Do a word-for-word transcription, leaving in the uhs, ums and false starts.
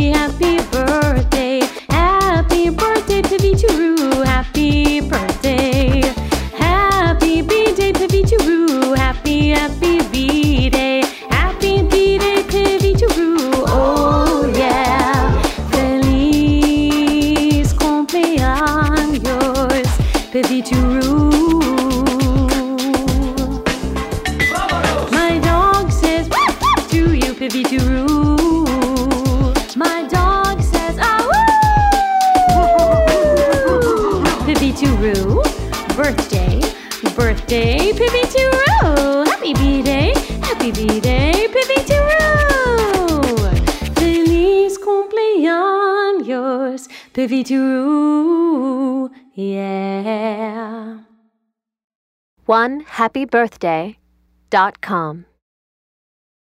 happy, happy birthday. Happy birthday, Pivituru. Happy birthday. Happy B-Day, Pivituru. Happy, happy B-Day. Happy B-Day, Pivituru. Oh yeah. Feliz cumpleaños, Pivituru. My dog says to you, Pivituru. My dog says ah woo. Pivituru, birthday, birthday, Pivituru. Happy B-Day, happy B-Day, Pivituru. Feliz cumpleaños, Pivituru. Yeah. one happy birthday dot com